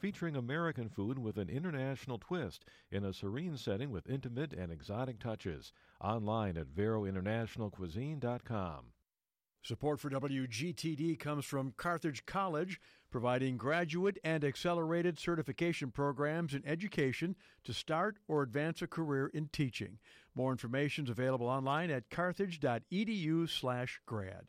featuring American food with an international twist in a serene setting with intimate and exotic touches. Online at VeroInternationalCuisine.com. Support for WGTD comes from Carthage College, providing graduate and accelerated certification programs in education to start or advance a career in teaching. More information is available online at carthage.edu/grad.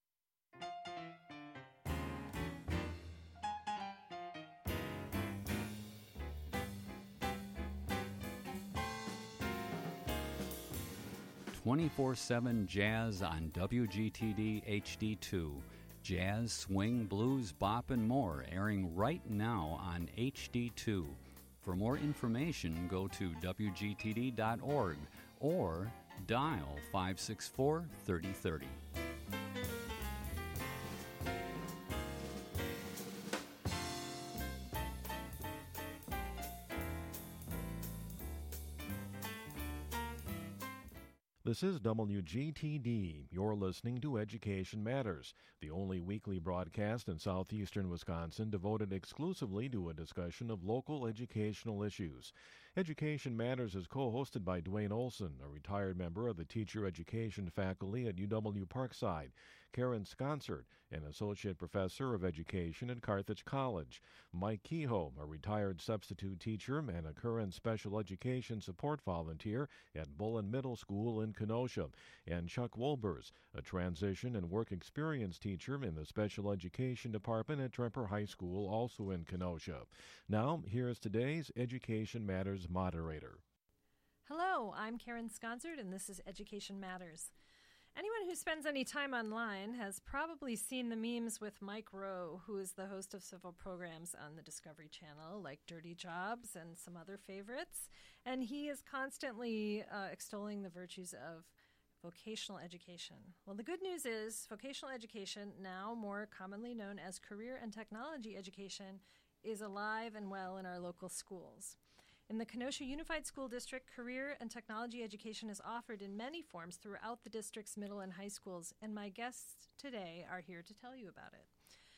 .24/7 Jazz on WGTD HD2. Jazz, swing, blues, bop, and more airing right now on HD2. For more information, go to WGTD.org or dial 564-3030. This is WGTD. You're listening to Education Matters, the only weekly broadcast in southeastern Wisconsin devoted exclusively to a discussion of local educational issues. Education Matters is co-hosted by Dwayne Olson, a retired member of the teacher education faculty at UW Parkside, Karen Sconsert, an associate professor of education at Carthage College, Mike Kehoe, a retired substitute teacher and a current special education support volunteer at Bullen Middle School in Kenosha, and Chuck Wolbers, a transition and work experience teacher in the special education department at Tremper High School, also in Kenosha. Now, here's today's Education Matters moderator. Hello, I'm Karen Sconsert, and this is Education Matters. Anyone who spends any time online has probably seen the memes with Mike Rowe, who is the host of several programs on the Discovery Channel, like Dirty Jobs and some other favorites. And he is constantly extolling the virtues of vocational education. Well, the good news is vocational education, now more commonly known as career and technology education, is alive and well in our local schools. In the Kenosha Unified School District, career and technology education is offered in many forms throughout the district's middle and high schools, and my guests today are here to tell you about it.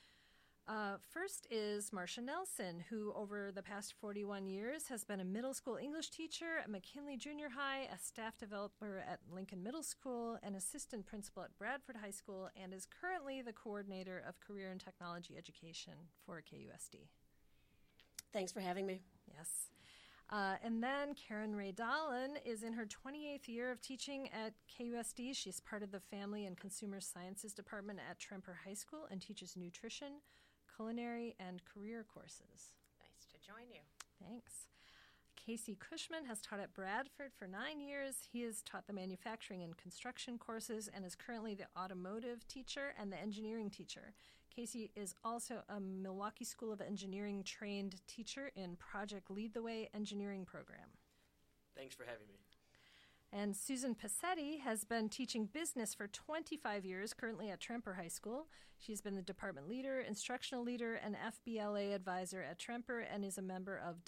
First is Marcia Nelson, who over the past 41 years has been a middle school English teacher at McKinley Junior High, a staff developer at Lincoln Middle School, an assistant principal at Bradford High School, and is currently the coordinator of career and technology education for KUSD. Thanks for having me. Yes. And then Karen Ray Dahlin is in her 28th year of teaching at KUSD. She's part of the Family and Consumer Sciences Department at Tremper High School and teaches nutrition, culinary, and career courses. Nice to join you. Thanks. Casey Cushman has taught at Bradford for 9 years. He has taught the manufacturing and construction courses and is currently the automotive teacher and the engineering teacher. Casey is also a Milwaukee School of Engineering trained teacher in Project Lead the Way engineering program. Thanks for having me. And Susan Passetti has been teaching business for 25 years, currently at Tremper High School. She's been the department leader, instructional leader, and FBLA advisor at Tremper and is a member of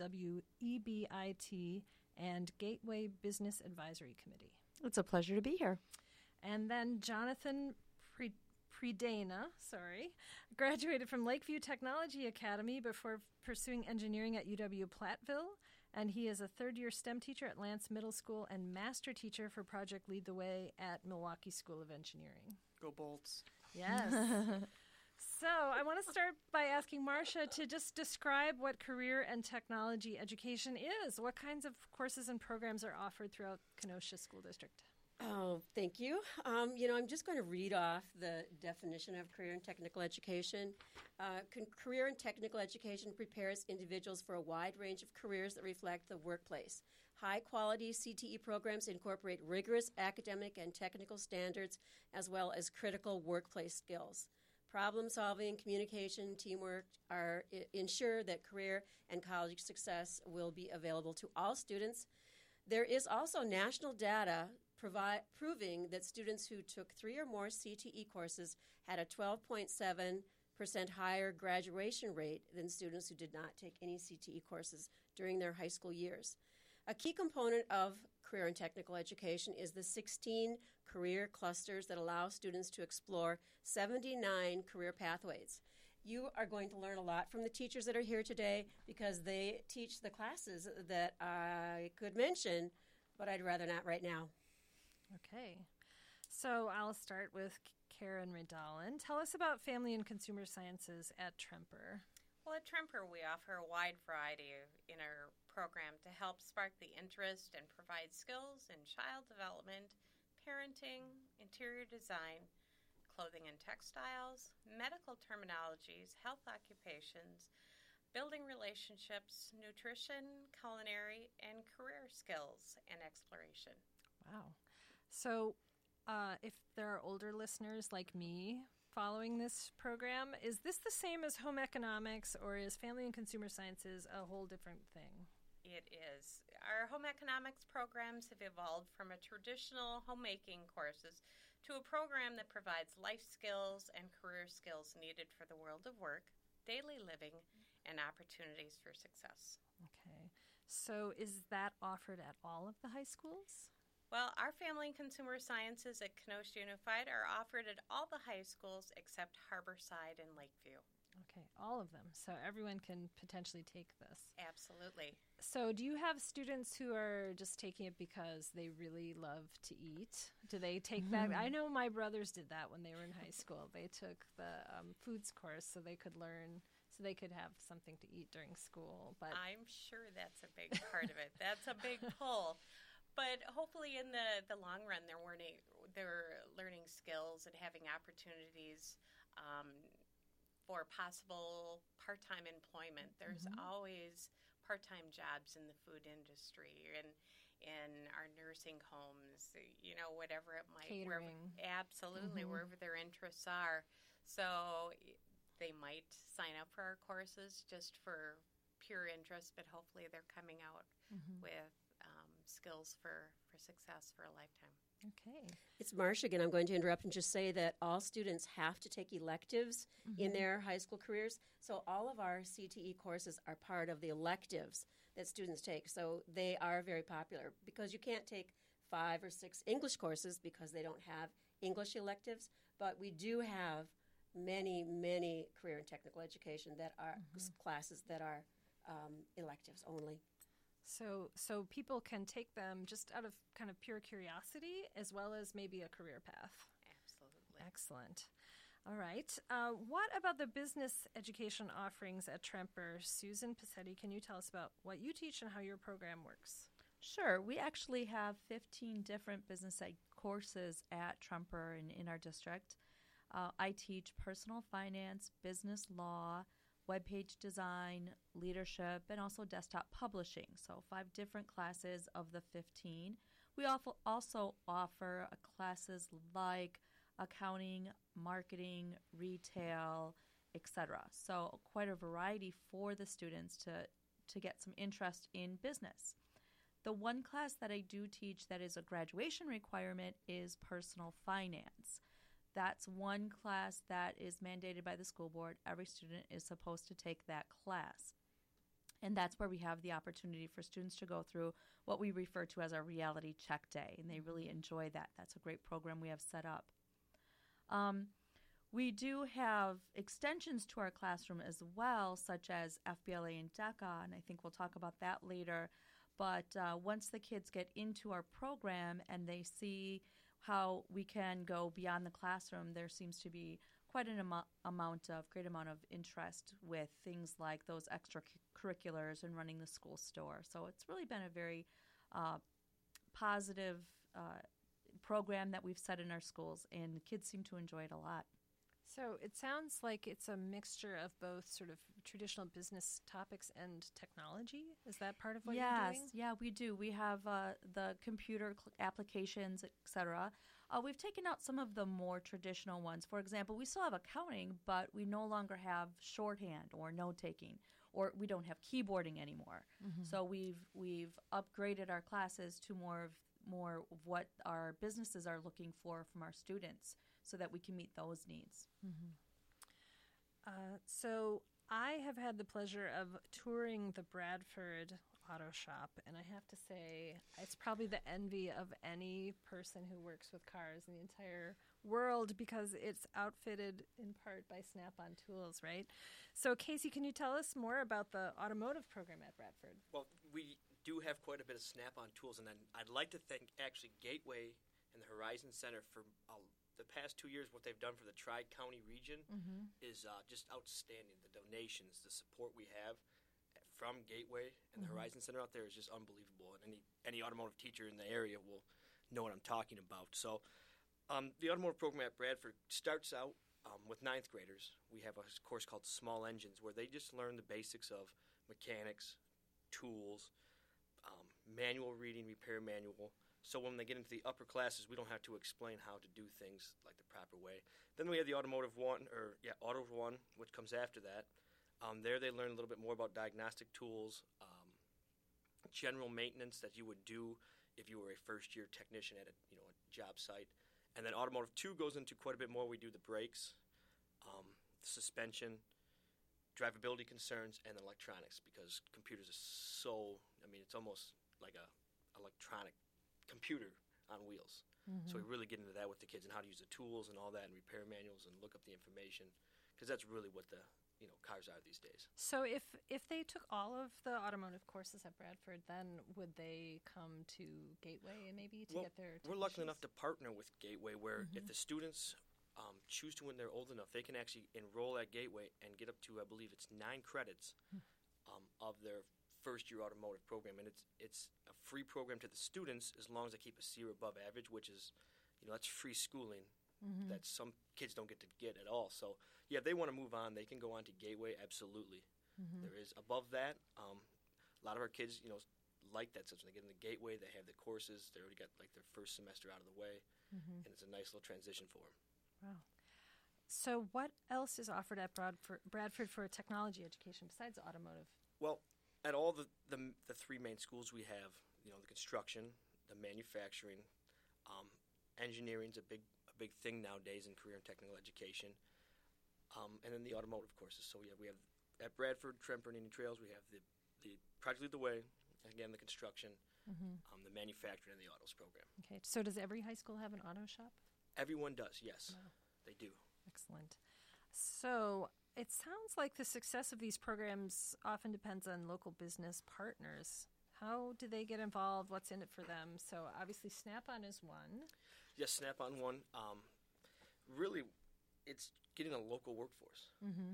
WEBIT and Gateway Business Advisory Committee. It's a pleasure to be here. And then Jonathan Predana, graduated from Lakeview Technology Academy before pursuing engineering at UW-Platteville, and he is a third-year STEM teacher at Lance Middle School and master teacher for Project Lead the Way at Milwaukee School of Engineering. Go Bolts. Yes. So I want to start by asking Marcia to just describe what career and technology education is. What kinds of courses and programs are offered throughout Kenosha School District? Oh, thank you. I'm just going to read off the definition of career and technical education. Career and technical education prepares individuals for a wide range of careers that reflect the workplace. High-quality CTE programs incorporate rigorous academic and technical standards as well as critical workplace skills. Problem-solving, communication, teamwork ensure that career and college success will be available to all students. There is also national data proving that students who took 3 or more CTE courses had a 12.7% higher graduation rate than students who did not take any CTE courses during their high school years. A key component of career and technical education is the 16 career clusters that allow students to explore 79 career pathways. you are going to learn a lot from the teachers that are here today because they teach the classes that I could mention, but I'd rather not right now. Okay. So I'll start with Karen Redallen. Tell us about Family and Consumer Sciences at Tremper. Well, at Tremper, we offer a wide variety in our program to help spark the interest and provide skills in child development, parenting, interior design, clothing and textiles, medical terminologies, health occupations, building relationships, nutrition, culinary, and career skills and exploration. Wow. So if there are older listeners like me following this program, is this the same as home economics, or is Family and Consumer Sciences a whole different thing? It is. Our home economics programs have evolved from a traditional homemaking courses to a program that provides life skills and career skills needed for the world of work, daily living, and opportunities for success. Okay. So is that offered at all of the high schools? Well, our Family and Consumer Sciences at Kenosha Unified are offered at all the high schools except Harborside and Lakeview. Okay, all of them. So everyone can potentially take this. Absolutely. So do you have students who are just taking it because they really love to eat? Do they take that? I know my brothers did that when they were in high school. They took the foods course so they could learn, so they could have something to eat during school. But I'm sure that's a big part of it. That's a big pull. But hopefully in the long run, they're learning skills and having opportunities for possible part-time employment. There's always part-time jobs in the food industry and in our nursing homes, whatever it might be. Absolutely, wherever their interests are. So they might sign up for our courses just for pure interest, but hopefully they're coming out with skills for success for a lifetime. Okay. It's Marcia again. I'm going to interrupt and just say that all students have to take electives in their high school careers. So all of our CTE courses are part of the electives that students take. So they are very popular because you can't take 5 or 6 English courses because they don't have English electives. But we do have many, many career and technical education that are classes that are electives only. So people can take them just out of kind of pure curiosity as well as maybe a career path. Absolutely. Excellent. All right. What about the business education offerings at Tremper? Susan Passetti, can you tell us about what you teach and how your program works? Sure. We actually have 15 different business ed courses at Tremper in our district. I teach personal finance, business law, web page design, leadership, and also desktop publishing. So 5 different classes of the 15. We also offer classes like accounting, marketing, retail, etc. So quite a variety for the students to get some interest in business. The one class that I do teach that is a graduation requirement is personal finance. That's one class that is mandated by the school board. Every student is supposed to take that class. And that's where we have the opportunity for students to go through what we refer to as our reality check day. And they really enjoy that. That's a great program we have set up. We do have extensions to our classroom as well, such as FBLA and DECA, and I think we'll talk about that later. But once the kids get into our program and they see how we can go beyond the classroom, there seems to be quite an great amount of interest with things like those extracurriculars and running the school store. So it's really been a very positive program that we've set in our schools, and the kids seem to enjoy it a lot. So it sounds like it's a mixture of both sort of traditional business topics and technology. Is that part of what you're doing? Yes, yeah, we do. We have the computer applications, etc. We've taken out some of the more traditional ones. For example, we still have accounting, but we no longer have shorthand or note-taking, or we don't have keyboarding anymore. So we've upgraded our classes to more of what our businesses are looking for from our students, so that we can meet those needs. So I have had the pleasure of touring the Bradford Auto Shop, and I have to say it's probably the envy of any person who works with cars in the entire world because it's outfitted in part by Snap-on tools, right? So, Casey, can you tell us more about the automotive program at Bradford? Well, we do have quite a bit of Snap-on tools, and I'd like to thank actually Gateway and the Horizon Center for the past 2 years. What they've done for the Tri-County region is just outstanding. The donations, the support we have from Gateway and the Horizon Center out there is just unbelievable, and any automotive teacher in the area will know what I'm talking about. So the automotive program at Bradford starts out with ninth graders. We have a course called Small Engines where they just learn the basics of mechanics, tools, manual reading, repair manual. So when they get into the upper classes, we don't have to explain how to do things like the proper way. Then we have the Auto 1, which comes after that. There they learn a little bit more about diagnostic tools, general maintenance that you would do if you were a first-year technician at a job site. And then Automotive 2 goes into quite a bit more. We do the brakes, suspension, drivability concerns, and electronics because computers are it's almost like a electronic computer on wheels. So we really get into that with the kids and how to use the tools and all that and repair manuals and look up the information because that's really what the cars are these days. So if they took all of the automotive courses at Bradford, then would they come to Gateway maybe to get their technicians? We're lucky enough to partner with Gateway where if the students choose to when they're old enough, they can actually enroll at Gateway and get up to, I believe it's 9 credits of their first-year automotive program, and it's a free program to the students as long as they keep a C or above average, which is, that's free schooling that some kids don't get to get at all. So, yeah, if they want to move on, they can go on to Gateway, absolutely. There is. Above that, a lot of our kids, like that. So when they get in the Gateway, they have the courses, they already got, like, their first semester out of the way, and it's a nice little transition for them. Wow. So what else is offered at Bradford for technology education besides automotive? Well, at all the 3 main schools we have, the construction, the manufacturing, engineering's a big thing nowadays in career and technical education, and then the automotive courses. So we have at Bradford, Tremper, and Indian Trails, we have the Project Lead the Way, again the construction, the manufacturing, and the autos program. Okay. So does every high school have an auto shop? Everyone does, yes. Wow. They do. Excellent. So it sounds like the success of these programs often depends on local business partners. How do they get involved? What's in it for them? So obviously Snap-on is one. Yes, Snap-on one. Really, it's getting a local workforce.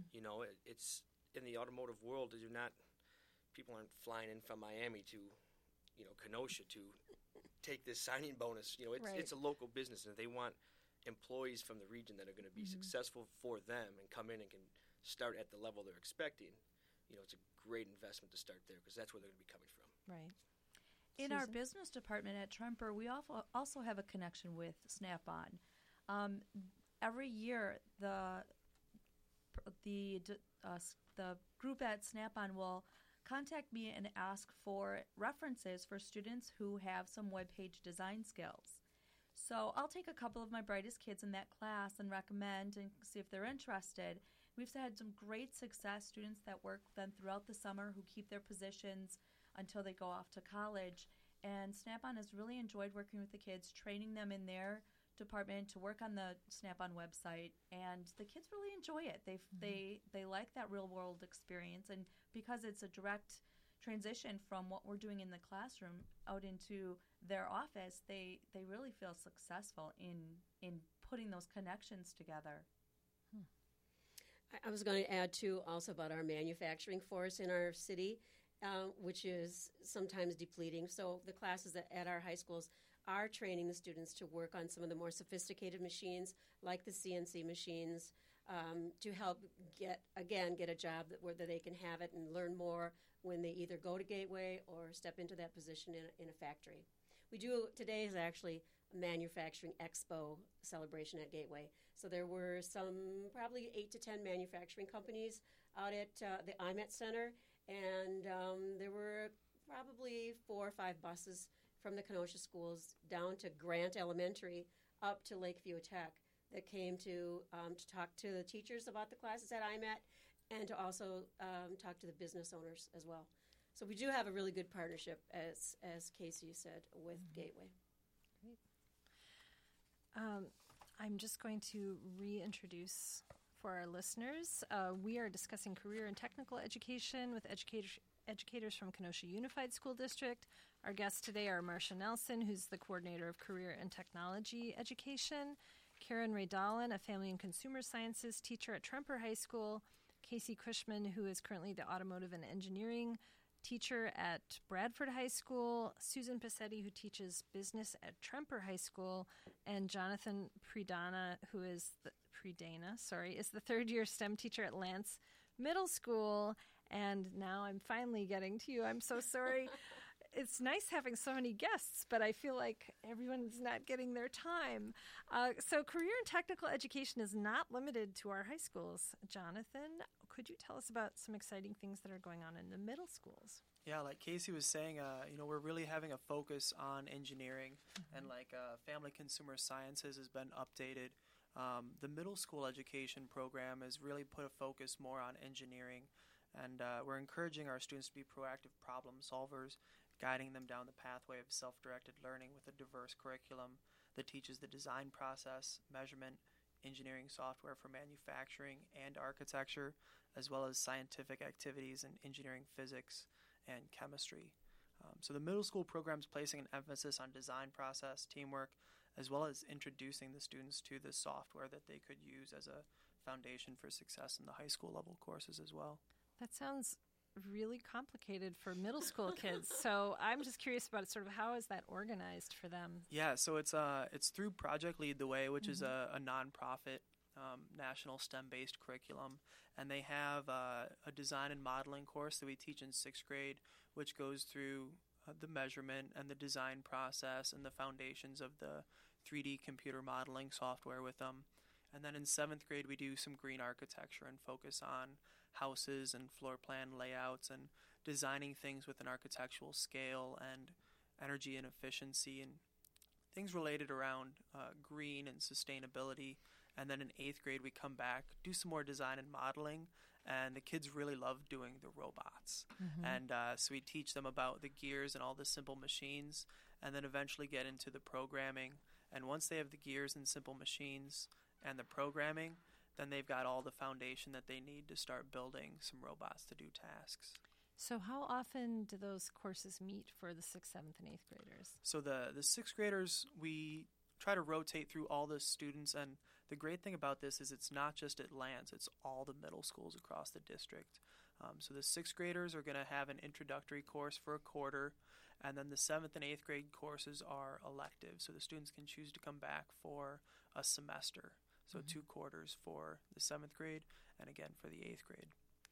It's in the automotive world. People aren't flying in from Miami to, Kenosha to take this signing bonus. It's a local business, and they want employees from the region that are going to be successful for them and come in and can start at the level they're expecting. It's a great investment to start there because that's where they're going to be coming from. Right. In Susan? our business department at Tremper, we also have a connection with Snap-on. Every year, the group at Snap-on will contact me and ask for references for students who have some web page design skills. So I'll take a couple of my brightest kids in that class and recommend and see if they're interested. We've had some great success, students that work with them throughout the summer who keep their positions until they go off to college. And Snap-on has really enjoyed working with the kids, training them in their department to work on the Snap-on website, and the kids really enjoy it. They like that real-world experience, and because it's a direct transition from what we're doing in the classroom out into their office, they really feel successful in putting those connections together. I was going to add, too, also about our manufacturing force in our city, which is sometimes depleting. So the classes at our high schools are training the students to work on some of the more sophisticated machines, like the CNC machines, to help get a job where they can have it and learn more when they either go to Gateway or step into that position in a factory. Today is actually a manufacturing expo celebration at Gateway. So there were probably 8 to 10 manufacturing companies out at the IMET Center, and there were probably 4 or 5 buses from the Kenosha schools down to Grant Elementary up to Lakeview Tech that came to talk to the teachers about the classes at IMET and to also talk to the business owners as well. So we do have a really good partnership, as Casey said, with Gateway. Great. I'm just going to reintroduce for our listeners. We are discussing career and technical education with educators from Kenosha Unified School District. Our guests today are Marcia Nelson, who's the coordinator of career and technology education, Karen Ray Dahlin, a family and consumer sciences teacher at Tremper High School, Casey Cushman, who is currently the automotive and engineering teacher at Bradford High School, Susan Passetti, who teaches business at Tremper High School, and Jonathan Predana, who is the third-year STEM teacher at Lance Middle School. And now I'm finally getting to you. I'm so sorry. It's nice having so many guests, but I feel like everyone's not getting their time. So career and technical education is not limited to our high schools. Jonathan, could you tell us about some exciting things that are going on in the middle schools? Yeah, like Casey was saying, we're really having a focus on engineering, and family consumer sciences has been updated. The middle school education program has really put a focus more on engineering, and we're encouraging our students to be proactive problem solvers, guiding them down the pathway of self-directed learning with a diverse curriculum that teaches the design process, measurement, engineering software for manufacturing and architecture, as well as scientific activities in engineering physics and chemistry. So the middle school program is placing an emphasis on design process, teamwork, as well as introducing the students to the software that they could use as a foundation for success in the high school level courses as well. That sounds really complicated for middle school kids. So I'm just curious about sort of how is that organized for them? Yeah, so it's through Project Lead the Way, which is a nonprofit national STEM-based curriculum, and they have a design and modeling course that we teach in 6th grade, which goes through the measurement and the design process and the foundations of the 3D computer modeling software with them. And then in 7th grade, we do some green architecture and focus on houses and floor plan layouts and designing things with an architectural scale and energy and efficiency and things related around green and sustainability. And then in 8th grade, we come back, do some more design and modeling, and the kids really love doing the robots. And so we teach them about the gears and all the simple machines, and then eventually get into the programming. And once they have the gears and simple machines and the programming, then they've got all the foundation that they need to start building some robots to do tasks. So how often do those courses meet for the 6th, 7th, and 8th graders? So the 6th graders, we try to rotate through all the students, and the great thing about this is it's not just at Lance, it's all the middle schools across the district. So the 6th graders are going to have an introductory course for a quarter, and then the 7th and 8th grade courses are elective, so the students can choose to come back for a semester. So 2 quarters for the 7th grade and again for the 8th grade.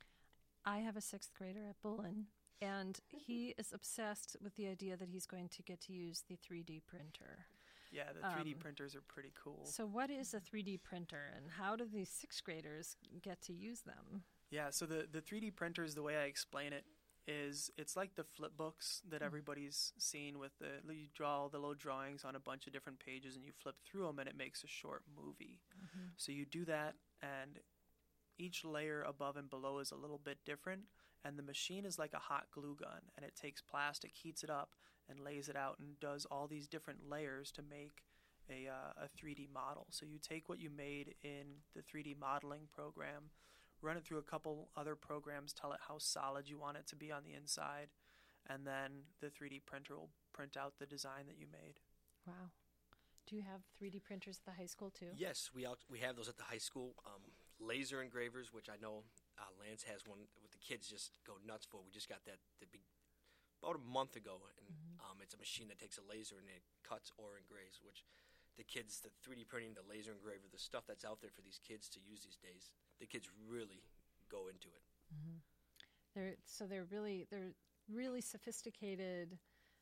I have a 6th grader at Bullen, and he is obsessed with the idea that he's going to get to use the 3D printer. Yeah, the 3D printers are pretty cool. So what is a 3D printer, and how do these 6th graders get to use them? Yeah, so the 3D printers, the way I explain it, is it's like the flip books that everybody's seen with you draw all the little drawings on a bunch of different pages and you flip through them and it makes a short movie. So you do that, and each layer above and below is a little bit different, and the machine is like a hot glue gun, and it takes plastic, heats it up, and lays it out and does all these different layers to make a 3D model. So you take what you made in the 3D modeling program, run it through a couple other programs, tell it how solid you want it to be on the inside, and then the 3D printer will print out the design that you made. Wow. Do you have 3D printers at the high school too? Yes, we have those at the high school. Laser engravers, which I know Lance has one with the kids just go nuts for. We just got that about a month ago, and it's a machine that takes a laser and it cuts or engraves, which the kids, the 3D printing, the laser engraver, the stuff that's out there for these kids to use these days, the kids really go into it. They're really sophisticated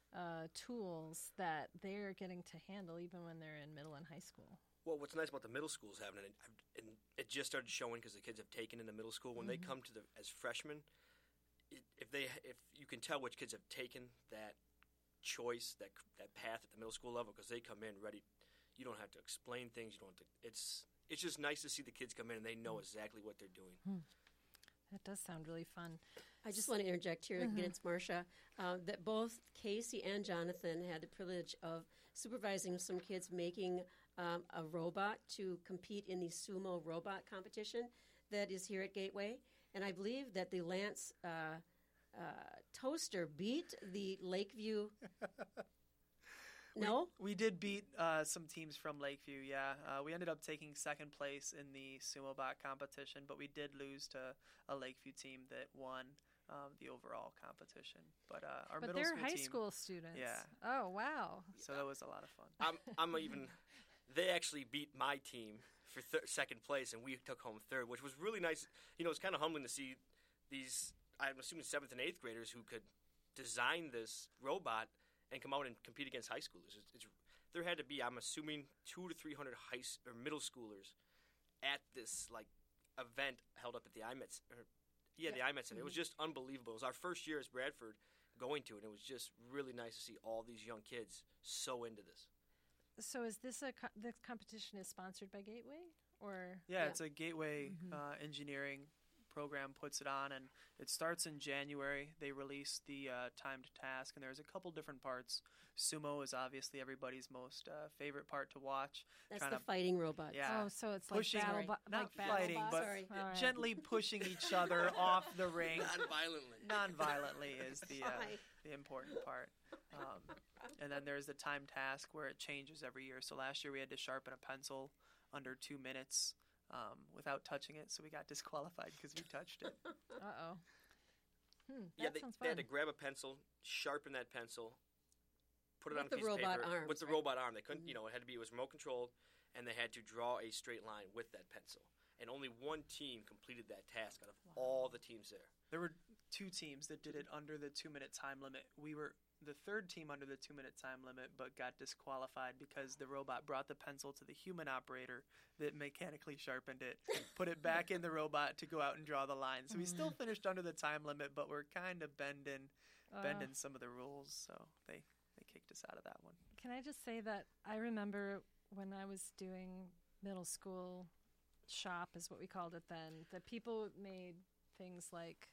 tools that they're getting to handle even when they're in middle and high school. Well, what's nice about the middle schools having it, and it just started showing because the kids have taken in the middle school. When they come to as freshmen, if you can tell which kids have taken that choice, that path at the middle school level, because they come in ready. You don't have to explain things. You don't have to. It's just nice to see the kids come in and they know exactly what they're doing. That does sound really fun. I just want to interject here again. It's Marcia. That both Casey and Jonathan had the privilege of supervising some kids making a robot to compete in the sumo robot competition that is here at Gateway. And I believe that the Lance toaster beat the Lakeview. No? We did beat some teams from Lakeview, yeah. We ended up taking second place in the sumo bot competition, but we did lose to a Lakeview team that won the overall competition. But our middle they're school high team, school students. Yeah. Oh, wow. So that was a lot of fun. They actually beat my team for second place, and we took home third, which was really nice. You know, it's kind of humbling to see these, I'm assuming 7th and 8th graders who could design this robot and come out and compete against high schoolers. There had to be, I'm assuming, 200 to 300 middle schoolers at this event held up at the IMET. The IMET Center. It was just unbelievable. It was our first year as Bradford going to it, and it was just really nice to see all these young kids so into this. So is this the competition is sponsored by Gateway, or? Yeah, it's a Gateway engineering program puts it on, and it starts in January. They release the timed task, and there's a couple different parts. Sumo is obviously everybody's most favorite part to watch. That's the fighting robot. Yeah. Oh, so it's pushing, like not battle fighting, boss? but Sorry. gently pushing each other off the ring. Non-violently. Non-violently is the important part. And then there's the time task where it changes every year. So last year we had to sharpen a pencil under 2 minutes without touching it, so we got disqualified because we touched it. Uh-oh. They had to grab a pencil, sharpen that pencil, put it on a piece of paper arms, with the robot arm. They couldn't, it was remote controlled, and they had to draw a straight line with that pencil. And only one team completed that task out of all the teams there. There were 2 teams that did it under the 2-minute time limit. We were the third team under the 2-minute time limit, but got disqualified because the robot brought the pencil to the human operator that mechanically sharpened it, put it back in the robot to go out and draw the line. So we still finished under the time limit, but we're kind of bending some of the rules. So they kicked us out of that one. Can I just say that I remember when I was doing middle school shop, is what we called it then, that people made things like,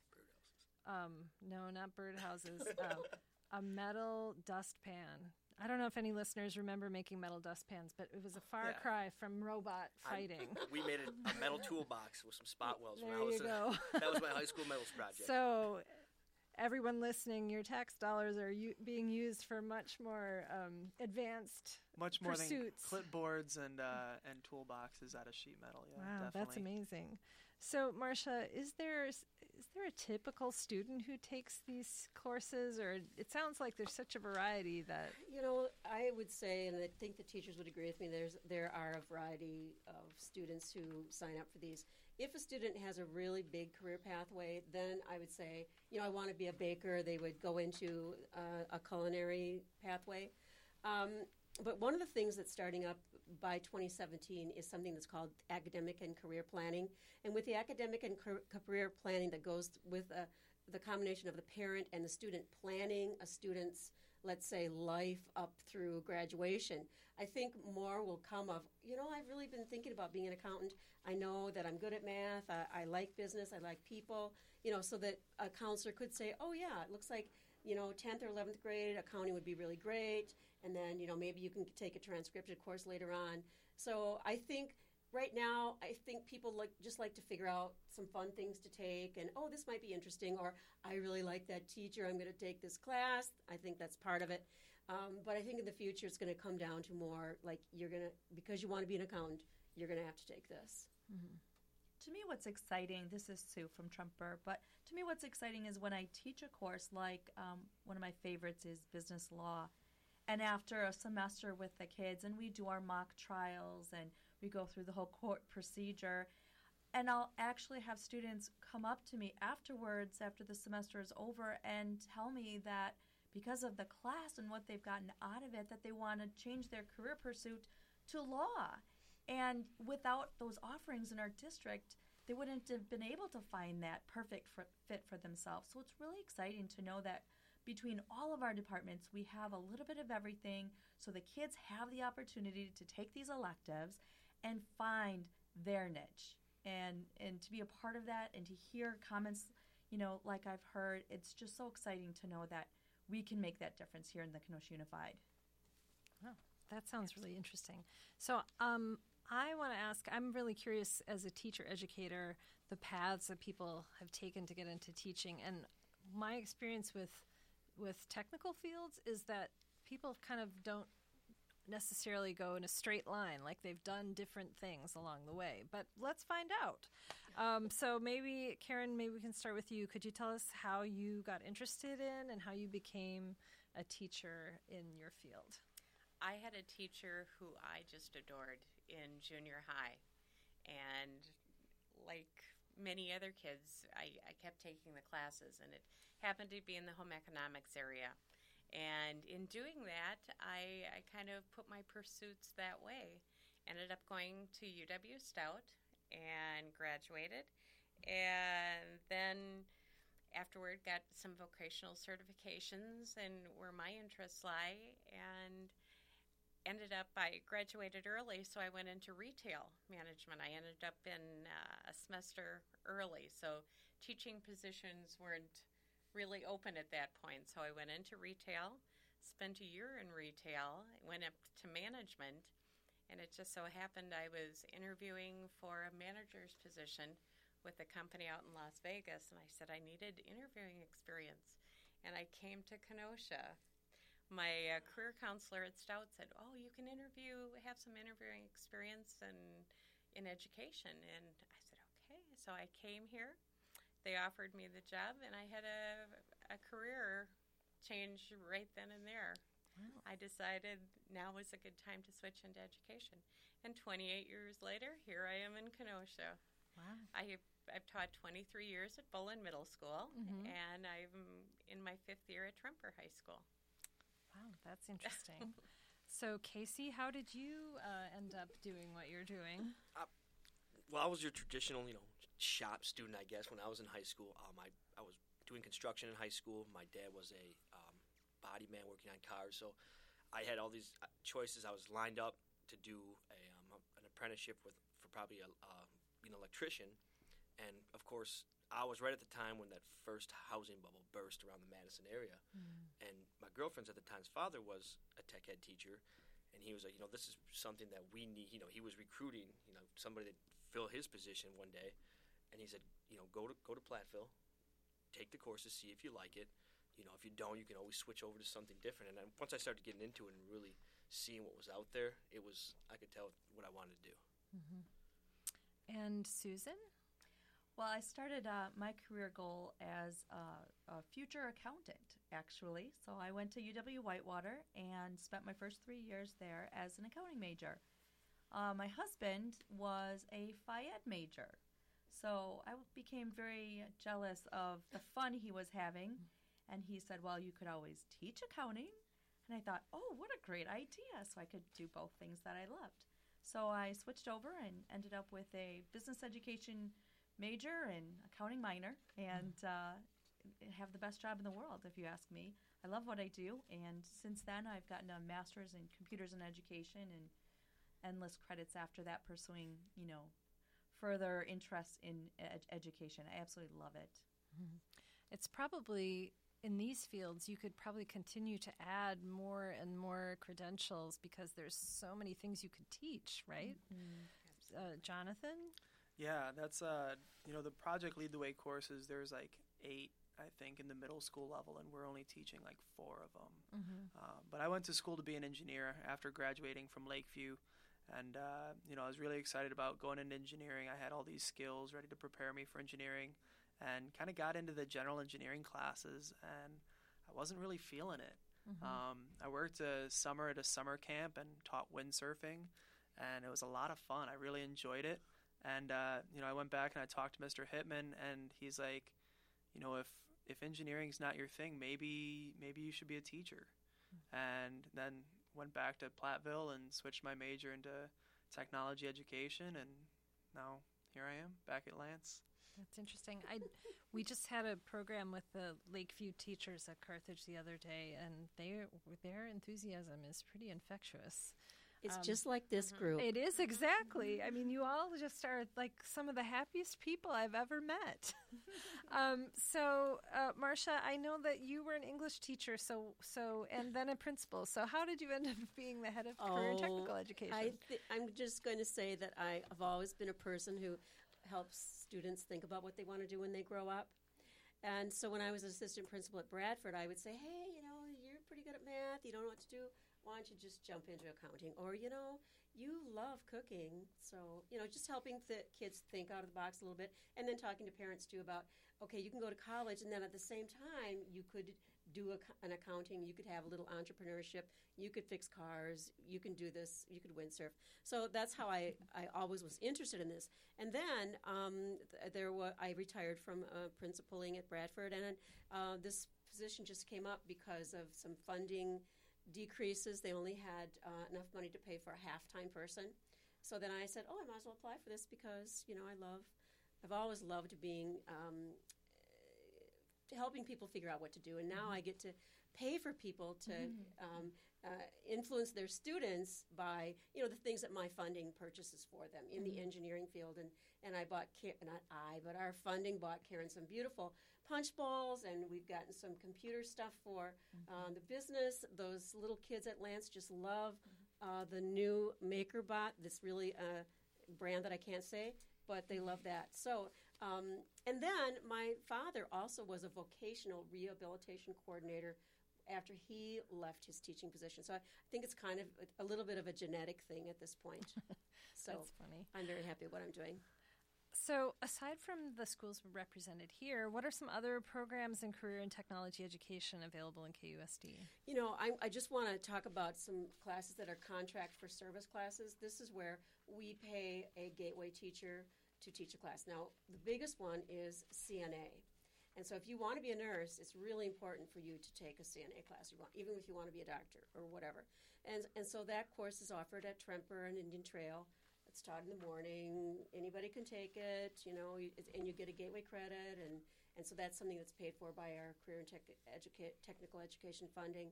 no, not birdhouses, a metal dustpan. I don't know if any listeners remember making metal dustpans, but it was a far cry from robot fighting. We made a metal toolbox with some spot welds. There you go. That was my high school metals project. So everyone listening, your tax dollars are being used for much more advanced much more pursuits. Than clipboards and toolboxes out of sheet metal. Yeah, wow, definitely. That's amazing. So, Marcia, is there a typical student who takes these courses, or it sounds like there's such a variety that I would say, and I think the teachers would agree with me. There are a variety of students who sign up for these. If a student has a really big career pathway, then I would say, I want to be a baker. They would go into a culinary pathway. But one of the things that's starting up by 2017 is something that's called academic and career planning. And with the academic and career planning that goes with the combination of the parent and the student planning a student's, let's say, life up through graduation, I think more will come of, I've really been thinking about being an accountant. I know that I'm good at math. I like business. I like people, so that a counselor could say, oh, yeah, it looks like, 10th or 11th grade, accounting would be really great. And then, maybe you can take a transcription course later on. So I think right now, people just like to figure out some fun things to take. And, oh, this might be interesting. Or I really like that teacher. I'm going to take this class. I think that's part of it. But I think in the future, it's going to come down to more like because you want to be an accountant, you're going to have to take this. Mm-hmm. To me, what's exciting, this is Sue from Trumper, but to me what's exciting is when I teach a course like one of my favorites is business law. And after a semester with the kids, and we do our mock trials, and we go through the whole court procedure, and I'll actually have students come up to me afterwards, after the semester is over, and tell me that because of the class and what they've gotten out of it, that they want to change their career pursuit to law. And without those offerings in our district, they wouldn't have been able to find that perfect fit for themselves. So it's really exciting to know that between all of our departments, we have a little bit of everything, so the kids have the opportunity to take these electives and find their niche. And to be a part of that and to hear comments, like I've heard, it's just so exciting to know that we can make that difference here in the Kenosha Unified. Oh, That sounds really interesting. So I want to ask, I'm really curious as a teacher educator, the paths that people have taken to get into teaching. And my experience with technical fields is that people kind of don't necessarily go in a straight line, like they've done different things along the way. But let's find out. So maybe, Karen, maybe we can start with you. Could you tell us how you got interested in and how you became a teacher in your field? I had a teacher who I just adored in junior high. And like many other kids, I kept taking the classes, and it happened to be in the home economics area. And in doing that, I kind of put my pursuits that way. Ended up going to UW Stout and graduated. And then afterward got some vocational certifications and where my interests lie. And ended up, I graduated early, so I went into retail management. I ended up in a semester early. So teaching positions weren't really open at that point. So I went into retail, spent a year in retail, went up to management, and it just so happened I was interviewing for a manager's position with a company out in Las Vegas, and I said I needed interviewing experience. And I came to Kenosha. My career counselor at Stout said, oh, you can have some interviewing experience in education. And I said, okay. So I came here. They offered me the job, and I had a career change right then and there. Wow. I decided now was a good time to switch into education. And 28 years later, here I am in Kenosha. Wow. I've taught 23 years at Bullen Middle School, and I'm in my 5th year at Tremper High School. Wow, that's interesting. So, Casey, how did you end up doing what you're doing? Well, I was your traditional, shop student, I guess, when I was in high school. I was doing construction in high school. My dad was a body man working on cars, so I had all these choices. I was lined up to do an apprenticeship for probably being an electrician, and of course, I was right at the time when that first housing bubble burst around the Madison area, and my girlfriend's at the time's father was a tech ed teacher, and he was like, this is something that we need. He was recruiting, somebody to fill his position one day, and he said, go to Platteville, take the courses, see if you like it. If you don't, you can always switch over to something different. And then once I started getting into it and really seeing what was out there, I could tell what I wanted to do. Mm-hmm. And Susan? Well, I started my career goal as a future accountant, actually. So I went to UW-Whitewater and spent my first 3 years there as an accounting major. My husband was a Phi Ed major, so I became very jealous of the fun he was having. And he said, well, you could always teach accounting. And I thought, oh, what a great idea. So I could do both things that I loved. So I switched over and ended up with a business education major and accounting minor, and have the best job in the world, if you ask me. I love what I do. And since then, I've gotten a master's in computers and education and endless credits after that, pursuing, further interests in education. I absolutely love it. Mm-hmm. It's probably, in these fields, you could probably continue to add more and more credentials because there's so many things you could teach, right? Mm-hmm. Jonathan? Yeah, that's, the Project Lead the Way courses, there's like 8, I think, in the middle school level, and we're only teaching like 4 of them. Mm-hmm. But I went to school to be an engineer after graduating from Lakeview, and, I was really excited about going into engineering. I had all these skills ready to prepare me for engineering, and kind of got into the general engineering classes, and I wasn't really feeling it. Mm-hmm. I worked a summer at a summer camp and taught windsurfing, and it was a lot of fun. I really enjoyed it. And, I went back and I talked to Mr. Hittman, and he's like, if engineering's not your thing, maybe you should be a teacher. Mm-hmm. And then went back to Platteville and switched my major into technology education, and now here I am back at Lance. That's interesting. We just had a program with the Lakeview teachers at Carthage the other day, and their enthusiasm is pretty infectious. It's just like this group. It is, exactly. I mean, you all just are like some of the happiest people I've ever met. Marcia, I know that you were an English teacher, and then a principal. So how did you end up being the head of career and technical education? I'm just going to say that I have always been a person who helps students think about what they want to do when they grow up. And so when I was an assistant principal at Bradford, I would say, hey, you're pretty good at math. You don't know what to do. Why don't you just jump into accounting? Or, you love cooking. So, just helping the kids think out of the box a little bit. And then talking to parents, too, about, okay, you can go to college, and then at the same time, you could do an accounting. You could have a little entrepreneurship. You could fix cars. You can do this. You could windsurf. So that's how I always was interested in this. And then I retired from principaling at Bradford, and this position just came up because of some funding decreases. They only had enough money to pay for a half-time person. So then I said, I might as well apply for this because, I've always loved being, helping people figure out what to do. And now I get to pay for people to influence their students by, the things that my funding purchases for them in the engineering field. And I bought, but our funding bought Karen some beautiful punch bowls, and we've gotten some computer stuff for the business. Those little kids at Lance just love the new MakerBot, this really brand that I can't say, but they love that. So, and then my father also was a vocational rehabilitation coordinator after he left his teaching position. So I think it's kind of a little bit of a genetic thing at this point. So that's funny. I'm very happy with what I'm doing. So aside from the schools represented here, what are some other programs in career and technology education available in KUSD? I just want to talk about some classes that are contract for service classes. This is where we pay a gateway teacher to teach a class. Now, the biggest one is CNA. And so if you want to be a nurse, it's really important for you to take a CNA class, even if you want to be a doctor or whatever. And so that course is offered at Tremper and Indian Trail. It's taught in the morning. Anybody can take it, and you get a gateway credit. And so that's something that's paid for by our career and technical education funding.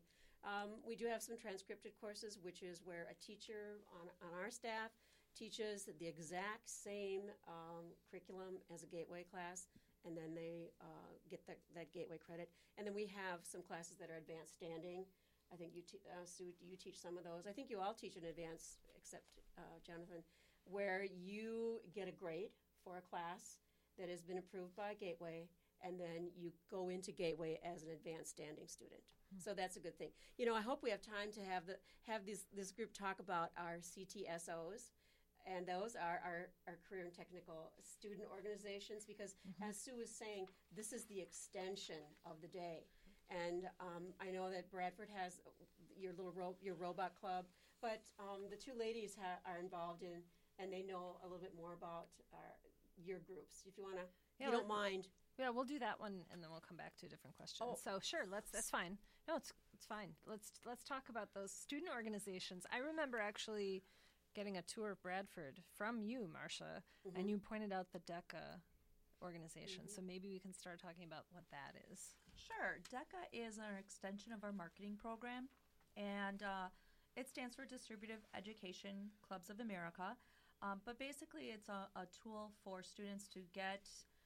We do have some transcripted courses, which is where a teacher on our staff teaches the exact same curriculum as a gateway class, and then they get that gateway credit. And then we have some classes that are advanced standing. I think Sue, you teach some of those. I think you all teach in advance, except Jonathan, where you get a grade for a class that has been approved by Gateway, and then you go into Gateway as an advanced standing student. So that's a good thing. I hope we have time to have this group talk about our CTSOs, and those are our career and technical student organizations, because as Sue was saying, this is the extension of the day. And I know that Bradford has your robot club, but the two ladies are involved in, and they know a little bit more about your groups. If you want to, if you don't mind. Yeah, we'll do that one, and then we'll come back to different questions. Oh. So sure, that's fine. No, it's fine. Let's talk about those student organizations. I remember actually getting a tour of Bradford from you, Marcia, and you pointed out the DECA organization. So maybe we can start talking about what that is. Sure. DECA is an extension of our marketing program, and it stands for Distributive Education Clubs of America. But basically, it's a tool for students to get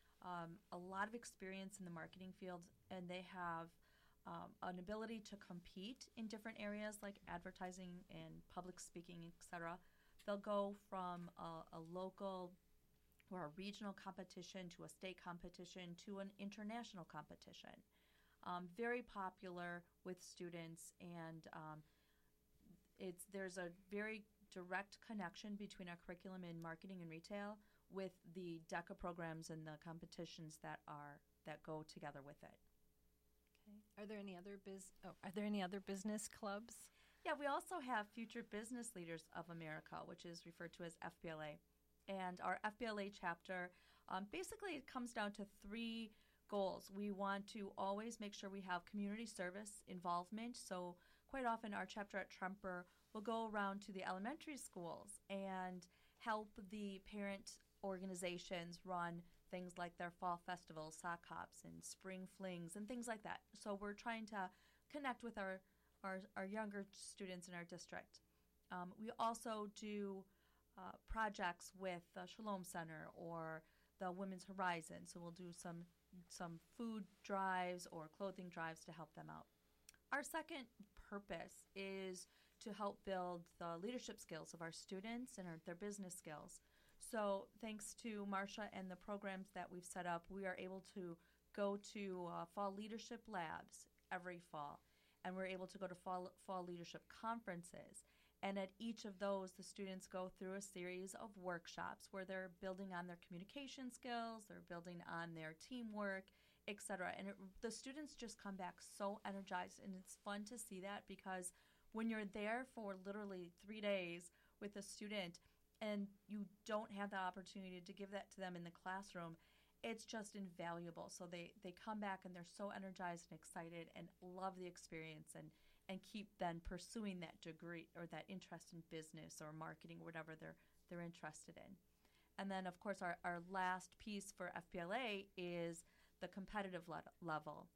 a lot of experience in the marketing field, and they have an ability to compete in different areas like advertising and public speaking, etc. They'll go from a local or a regional competition to a state competition to an international competition. Very popular with students, and there's a very direct connection between our curriculum in marketing and retail with the DECA programs and the competitions that go together with it. Okay. Are there any other business clubs? Yeah, we also have Future Business Leaders of America, which is referred to as FBLA. And our FBLA chapter, basically it comes down to 3 goals. We want to always make sure we have community service involvement. So quite often our chapter at Tremper will go around to the elementary schools and help the parent organizations run things like their fall festivals, sock hops, and spring flings, and things like that. So we're trying to connect with our younger students in our district. We also do projects with the Shalom Center or the Women's Horizon. So we'll do some food drives or clothing drives to help them out. Our second purpose is to help build the leadership skills of our students and their business skills. So thanks to Marcia and the programs that we've set up, we are able to go to fall leadership labs every fall, and we're able to go to fall leadership conferences. And at each of those, the students go through a series of workshops where they're building on their communication skills, they're building on their teamwork, etc. And the students just come back so energized, and it's fun to see that, because when you're there for literally 3 days with a student and you don't have the opportunity to give that to them in the classroom, it's just invaluable. So they come back and they're so energized and excited and love the experience and keep then pursuing that degree or that interest in business or marketing, whatever they're interested in. And then, of course, our last piece for FPLA is the competitive level.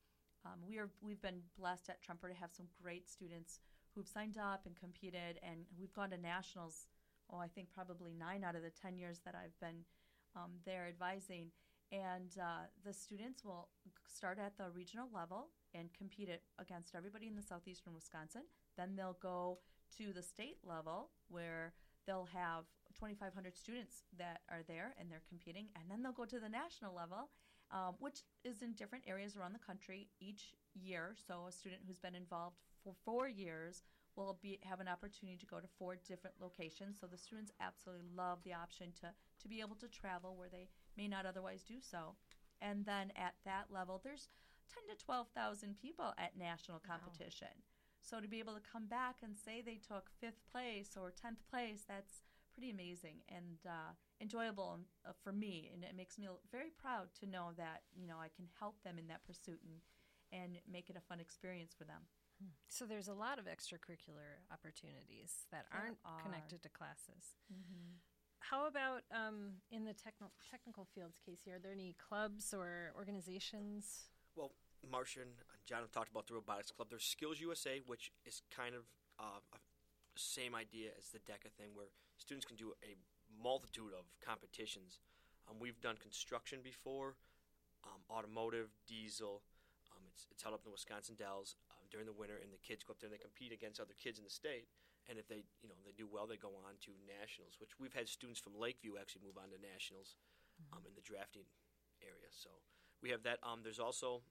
We've been blessed at Tremper to have some great students who've signed up and competed, and we've gone to nationals, I think probably 9 out of the 10 years that I've been there advising. And the students will start at the regional level and compete against everybody in the southeastern Wisconsin. Then they'll go to the state level where they'll have 2,500 students that are there and they're competing. And then they'll go to the national level, which is in different areas around the country each year. So a student who's been involved for 4 years will have an opportunity to go to 4 different locations. So the students absolutely love the option to be able to travel where they may not otherwise do so. And then at that level, there's 10 to 12,000 people at national competition. Wow. So to be able to come back and say they took 5th place or 10th place, that's pretty amazing and enjoyable for me. And it makes me very proud to know that, I can help them in that pursuit and make it a fun experience for them. So there's a lot of extracurricular opportunities that aren't connected to classes. Mm-hmm. How about in the technical fields, Casey? Are there any clubs or organizations? Well, Marcia and John have talked about the Robotics Club. There's Skills USA, which is kind of the same idea as the DECA thing, where students can do a multitude of competitions. We've done construction before, automotive, diesel. It's held up in the Wisconsin Dells during the winter, and the kids go up there and they compete against other kids in the state. And if they do well, they go on to nationals, which we've had students from Lakeview actually move on to nationals in the drafting area. So we have that. There's also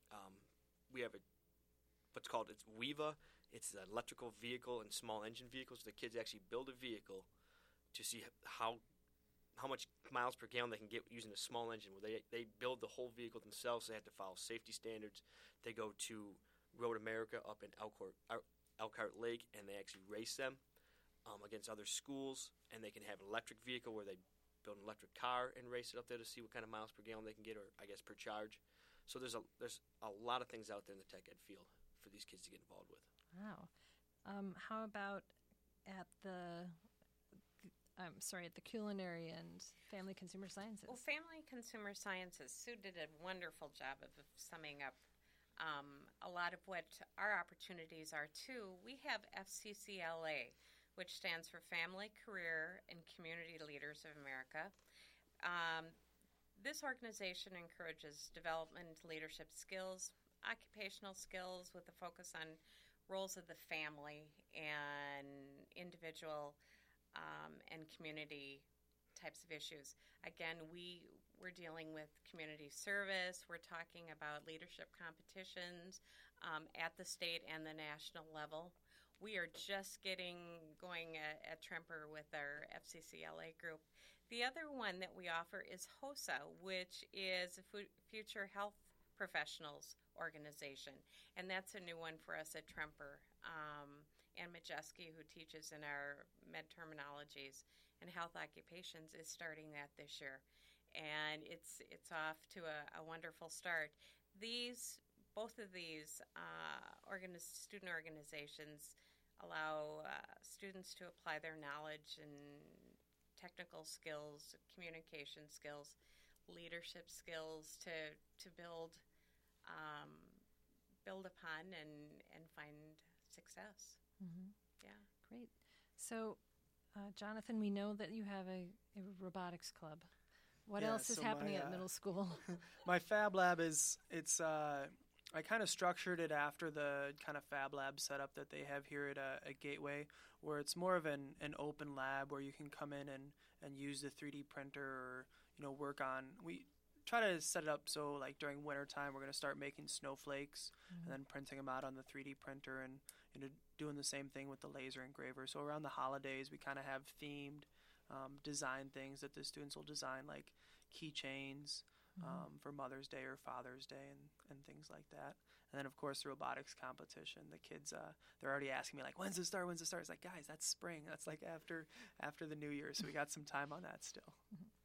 we have what's called WEVA. It's an electrical vehicle and small engine vehicles. The kids actually build a vehicle to see how much miles per gallon they can get using a small engine. Where they build the whole vehicle themselves. They have to follow safety standards. They go to Road America up in Elkhart Lake, and they actually race them against other schools. And they can have an electric vehicle where they build an electric car and race it up there to see what kind of miles per gallon they can get, or I guess per charge. So there's a lot of things out there in the tech ed field for these kids to get involved with. Wow. How about at the culinary and family consumer sciences? Well, family consumer sciences, Sue did a wonderful job of summing up a lot of what our opportunities are, too. We have FCCLA, which stands for Family, Career, and Community Leaders of America. This organization encourages development, leadership skills, occupational skills with a focus on roles of the family and individual and community types of issues. Again, we're dealing with community service. We're talking about leadership competitions at the state and the national level. We are just getting going at Tremper with our FCCLA group. The other one that we offer is HOSA, which is a Future Health Professionals organization, and that's a new one for us at Tremper. Ann Majeski, who teaches in our med terminologies and health occupations, is starting that this year, and it's off to a wonderful start. Both of these student organizations allow students to apply their knowledge and technical skills, communication skills, leadership skills to build upon and find success. Mm-hmm. Yeah. Great. So, Jonathan, we know that you have a robotics club. What else is happening at middle school? My Fab Lab I kind of structured it after the kind of Fab Lab setup that they have here at Gateway, where it's more of an open lab where you can come in and use the 3D printer or, work on. We try to set it up so, like, during wintertime, we're going to start making snowflakes and then printing them out on the 3D printer and doing the same thing with the laser engraver. So around the holidays, we kind of have themed design things that the students will design, like keychains for Mother's Day or Father's Day and things like that. And then, of course, the robotics competition. The kids, they're already asking me, like, when's it start? It's like, guys, that's spring. That's like after the New Year. So we got some time on that still.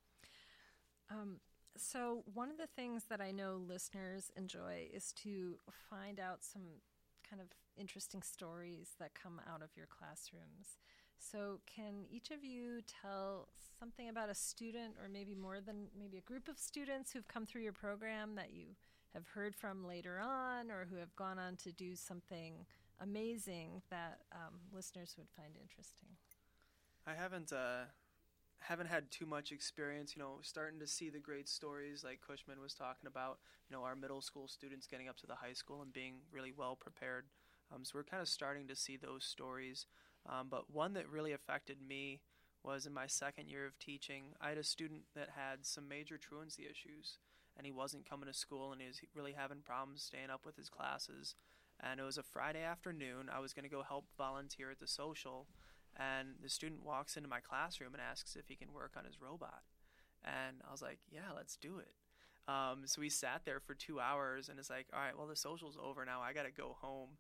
So one of the things that I know listeners enjoy is to find out some kind of interesting stories that come out of your classrooms. So can each of you tell something about a student, or maybe more than maybe a group of students who've come through your program that you have heard from later on, or who have gone on to do something amazing that listeners would find interesting? I haven't had too much experience, starting to see the great stories like Cushman was talking about, our middle school students getting up to the high school and being really well prepared. So we're kind of starting to see those stories. But one that really affected me was in my second year of teaching. I had a student that had some major truancy issues, and he wasn't coming to school, and he was really having problems staying up with his classes. And it was a Friday afternoon. I was going to go help volunteer at the social, and the student walks into my classroom and asks if he can work on his robot. And I was like, yeah, let's do it. So we sat there for 2 hours, and it's like, all right, well, the social's over now. I got to go home.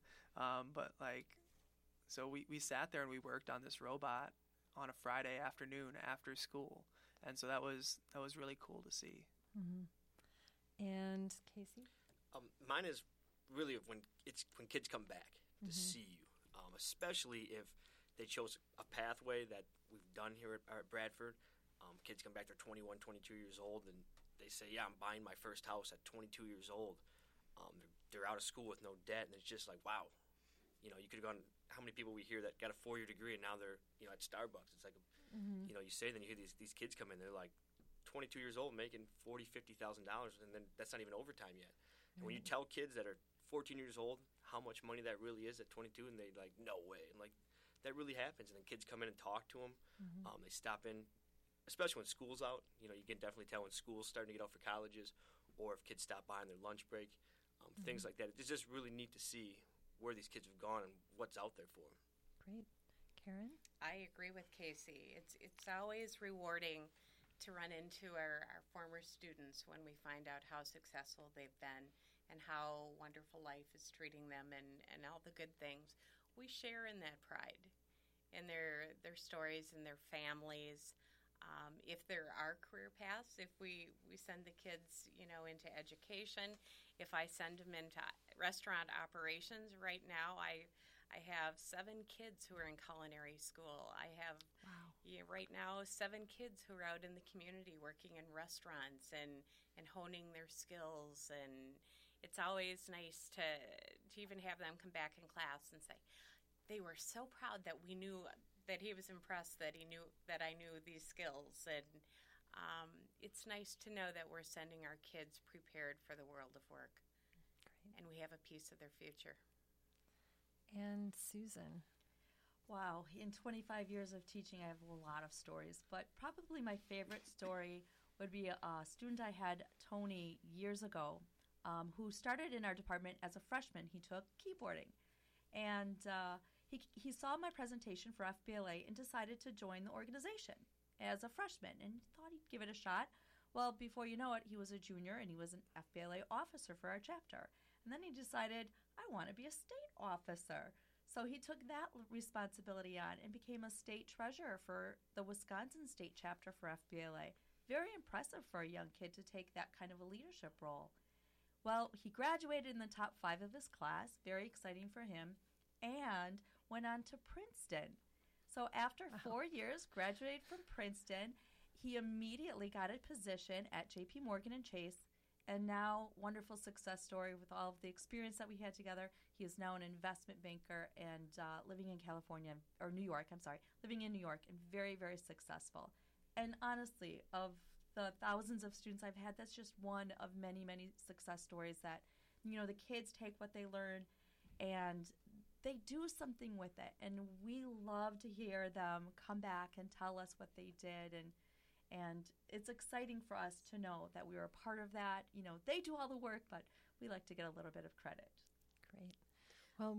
So we sat there and we worked on this robot on a Friday afternoon after school. And so that was really cool to see. Mm-hmm. And Casey? Mine is really when kids come back to see you, especially if they chose a pathway that we've done here at Bradford. Kids come back, they're 21, 22 years old, and they say, yeah, I'm buying my first house at 22 years old. They're out of school with no debt, and it's just like, wow. You could have gone, how many people we hear that got a 4-year degree and now they're, at Starbucks. It's like, you say, then you hear these kids come in, they're like 22 years old making $40,000, $50,000, and then that's not even overtime yet. And when you tell kids that are 14 years old how much money that really is at 22, and they like, no way. And like, that really happens. And then kids come in and talk to them. They stop in, especially when school's out. You can definitely tell when school's starting to get out for colleges, or if kids stop by on their lunch break, things like that. It's just really neat to see where these kids have gone and what's out there for them. Great. Karen? I agree with Casey. It's always rewarding to run into our former students when we find out how successful they've been and how wonderful life is treating them and all the good things. We share in that pride in their stories and their families. If there are career paths, if we send the kids, into education, if I send them into restaurant operations right now, I have 7 kids who are in culinary school. I have right now 7 kids who are out in the community working in restaurants and honing their skills. And it's always nice to even have them come back in class and say, they were so proud that we knew that he was impressed that I knew these skills. And it's nice to know that we're sending our kids prepared for the world of work. Great. And we have a piece of their future. And Susan. Wow, in 25 years of teaching, I have a lot of stories, but probably my favorite story would be a student I had, Tony, years ago, who started in our department as a freshman. He took keyboarding, and he saw my presentation for FBLA and decided to join the organization as a freshman, and thought he'd give it a shot. Well, before you know it, he was a junior, and he was an FBLA officer for our chapter. And then he decided, I want to be a state officer. So he took that responsibility on and became a state treasurer for the Wisconsin state chapter for FBLA. Very impressive for a young kid to take that kind of a leadership role. Well, he graduated in the top 5 of his class, very exciting for him, and went on to Princeton. So after 4 years, graduated from Princeton, he immediately got a position at JP Morgan & Chase And now, wonderful success story with all of the experience that we had together. He is now an investment banker and living in California, or New York, living in New York, and very, very successful. And honestly, of the thousands of students I've had, that's just one of many, many success stories that, the kids take what they learn and they do something with it. And we love to hear them come back and tell us what they did. And it's exciting for us to know that we were a part of that. They do all the work, but we like to get a little bit of credit. Great.